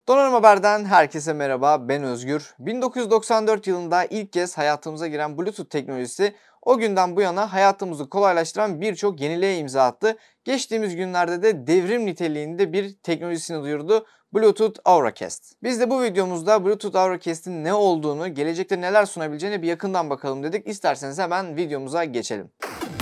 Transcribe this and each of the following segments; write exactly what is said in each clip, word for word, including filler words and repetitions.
Donanım Haber'den herkese merhaba, ben Özgür. bin dokuz yüz doksan dört yılında ilk kez hayatımıza giren Bluetooth teknolojisi o günden bu yana hayatımızı kolaylaştıran birçok yeniliğe imza attı. Geçtiğimiz günlerde de devrim niteliğinde bir teknolojisini duyurdu. Bluetooth Auracast. Biz de bu videomuzda Bluetooth Auracast'in ne olduğunu, gelecekte neler sunabileceğine bir yakından bakalım dedik. İsterseniz hemen videomuza geçelim.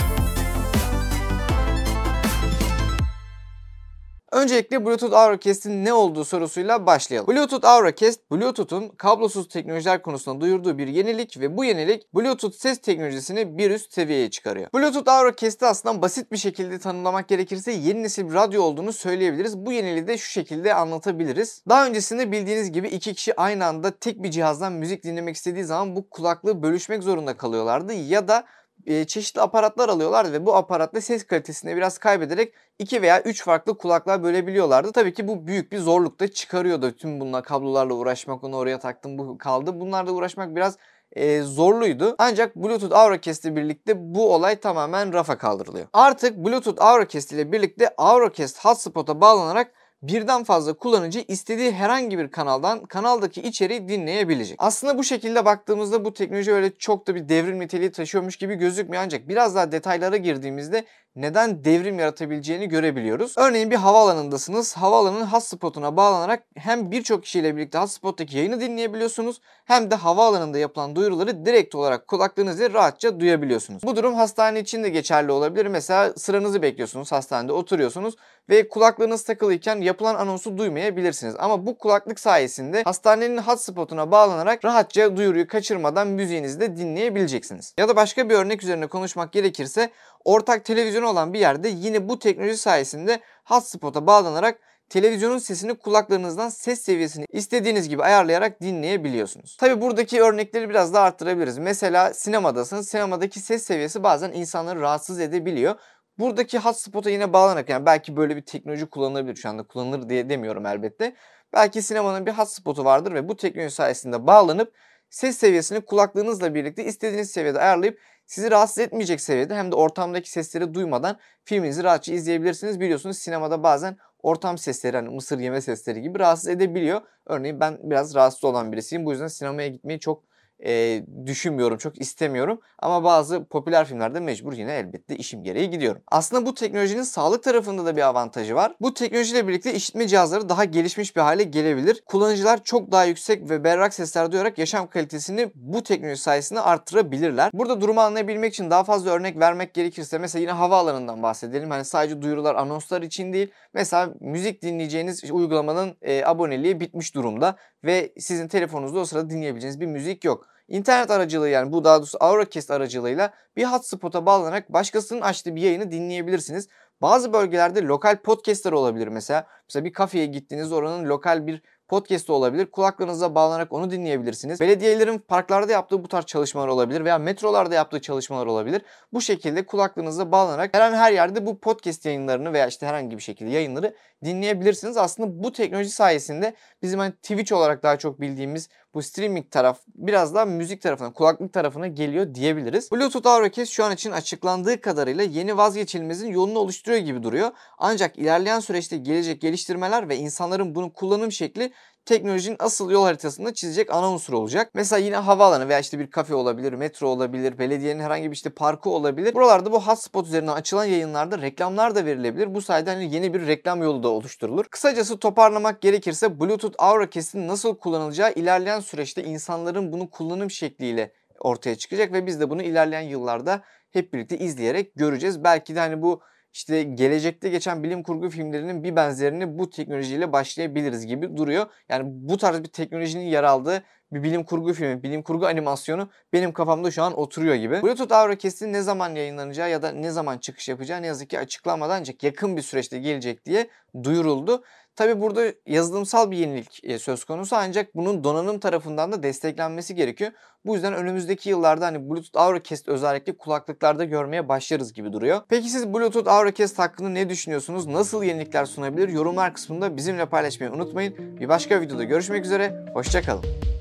Öncelikle Bluetooth Auracast'in ne olduğu sorusuyla başlayalım. Bluetooth Auracast, Bluetooth'un kablosuz teknolojiler konusunda duyurduğu bir yenilik ve bu yenilik Bluetooth ses teknolojisini bir üst seviyeye çıkarıyor. Bluetooth Auracast'ı aslında basit bir şekilde tanımlamak gerekirse yeni nesil bir radyo olduğunu söyleyebiliriz. Bu yeniliği de şu şekilde anlatabiliriz. Daha öncesinde bildiğiniz gibi iki kişi aynı anda tek bir cihazdan müzik dinlemek istediği zaman bu kulaklığı bölüşmek zorunda kalıyorlardı ya da çeşitli aparatlar alıyorlar ve bu aparatla ses kalitesini biraz kaybederek iki veya üç farklı kulaklığa bölebiliyorlardı. Tabii ki bu büyük bir zorluk da çıkarıyordu. Tüm bununla kablolarla uğraşmak, onu oraya taktım, bu kaldı. Bunlarla uğraşmak biraz e, zorluydu. Ancak Bluetooth Auracast ile birlikte bu olay tamamen rafa kaldırılıyor. Artık Bluetooth Auracast ile birlikte Auracast hotspot'a bağlanarak birden fazla kullanıcı istediği herhangi bir kanaldan kanaldaki içeriği dinleyebilecek. Aslında bu şekilde baktığımızda bu teknoloji öyle çok da bir devrim niteliği taşıyormuş gibi gözükmüyor, ancak biraz daha detaylara girdiğimizde neden devrim yaratabileceğini görebiliyoruz. Örneğin bir havaalanındasınız. Havaalanının hotspot'una bağlanarak hem birçok kişiyle birlikte hotspot'taki yayını dinleyebiliyorsunuz hem de havaalanında yapılan duyuruları direkt olarak kulaklarınızla rahatça duyabiliyorsunuz. Bu durum hastane için de geçerli olabilir. Mesela sıranızı bekliyorsunuz, hastanede oturuyorsunuz ve kulaklığınız takılıyken yapılan anonsu duymayabilirsiniz. Ama bu kulaklık sayesinde hastanenin hotspot'una bağlanarak rahatça duyuruyu kaçırmadan müziğinizi de dinleyebileceksiniz. Ya da başka bir örnek üzerine konuşmak gerekirse ortak televizyon olan bir yerde yine bu teknoloji sayesinde hotspot'a bağlanarak televizyonun sesini kulaklarınızdan ses seviyesini istediğiniz gibi ayarlayarak dinleyebiliyorsunuz. Tabi buradaki örnekleri biraz daha arttırabiliriz. Mesela sinemadasınız. Sinemadaki ses seviyesi bazen insanları rahatsız edebiliyor. Buradaki hotspot'a yine bağlanarak, yani belki böyle bir teknoloji kullanılabilir, şu anda kullanılır diye demiyorum elbette. Belki sinemanın bir hotspot'u vardır ve bu teknoloji sayesinde bağlanıp ses seviyesini kulaklığınızla birlikte istediğiniz seviyede ayarlayıp sizi rahatsız etmeyecek seviyede hem de ortamdaki sesleri duymadan filminizi rahatça izleyebilirsiniz. Biliyorsunuz sinemada bazen ortam sesleri, hani mısır yeme sesleri gibi rahatsız edebiliyor. Örneğin ben biraz rahatsız olan birisiyim. Bu yüzden sinemaya gitmeyi çok e, düşünmüyorum, çok istemiyorum. Ama bazı popüler filmlerde mecbur yine elbette işim gereği gidiyorum. Aslında bu teknolojinin sağlık tarafında da bir avantajı var. Bu teknolojiyle birlikte işitme cihazları daha gelişmiş bir hale gelebilir. Kullanıcılar çok daha yüksek ve berrak sesler duyarak yaşam kalitesini bu teknoloji sayesinde arttırabilirler. Burada durumu anlayabilmek için daha fazla örnek vermek gerekirse mesela yine havaalanından bahsedelim. Hani sadece duyurular, anonslar için değil. Mesela müzik dinleyeceğiniz uygulamanın e, aboneliği bitmiş durumda ve sizin telefonunuzda o sırada dinleyebileceğiniz bir müzik yok. İnternet aracılığı, yani bu daha doğrusu Auracast aracılığıyla bir hotspot'a bağlanarak başkasının açtığı bir yayını dinleyebilirsiniz. Bazı bölgelerde lokal podcastler olabilir mesela. Mesela bir kafeye gittiğinizde oranın lokal bir podcast olabilir. Kulaklarınıza bağlanarak onu dinleyebilirsiniz. Belediyelerin parklarda yaptığı bu tarz çalışmalar olabilir veya metrolarda yaptığı çalışmalar olabilir. Bu şekilde kulaklığınıza bağlanarak her an her yerde bu podcast yayınlarını veya işte herhangi bir şekilde yayınları dinleyebilirsiniz. Aslında bu teknoloji sayesinde bizim hani Twitch olarak daha çok bildiğimiz bu streaming taraf biraz daha müzik tarafına, kulaklık tarafına geliyor diyebiliriz. Bluetooth Auracast şu an için açıklandığı kadarıyla yeni vazgeçilmezin yolunu oluşturuyor gibi duruyor. Ancak ilerleyen süreçte gelecek geliştirmeler ve insanların bunu kullanım şekli teknolojinin asıl yol haritasında çizecek ana unsur olacak. Mesela yine havaalanı veya işte bir kafe olabilir, metro olabilir, belediyenin herhangi bir işte parkı olabilir. Buralarda bu hotspot üzerinden açılan yayınlarda reklamlar da verilebilir. Bu sayede hani yeni bir reklam yolu da oluşturulur. Kısacası toparlamak gerekirse Bluetooth Auracast'in nasıl kullanılacağı ilerleyen süreçte insanların bunu kullanım şekliyle ortaya çıkacak ve biz de bunu ilerleyen yıllarda hep birlikte izleyerek göreceğiz. Belki de hani bu İşte gelecekte geçen bilim kurgu filmlerinin bir benzerini bu teknolojiyle başlayabiliriz gibi duruyor. Yani bu tarz bir teknolojinin yer aldığı bir bilim kurgu filmi, bilim kurgu animasyonu benim kafamda şu an oturuyor gibi. Bluetooth Auracast'in ne zaman yayınlanacağı ya da ne zaman çıkış yapacağı ne yazık ki açıklanmadan ancak yakın bir süreçte gelecek diye duyuruldu. Tabi burada yazılımsal bir yenilik söz konusu, ancak bunun donanım tarafından da desteklenmesi gerekiyor. Bu yüzden önümüzdeki yıllarda hani Bluetooth Auracast özellikle kulaklıklarda görmeye başlarız gibi duruyor. Peki siz Bluetooth Auracast hakkında ne düşünüyorsunuz? Nasıl yenilikler sunabilir? Yorumlar kısmında bizimle paylaşmayı unutmayın. Bir başka videoda görüşmek üzere. Hoşça kalın.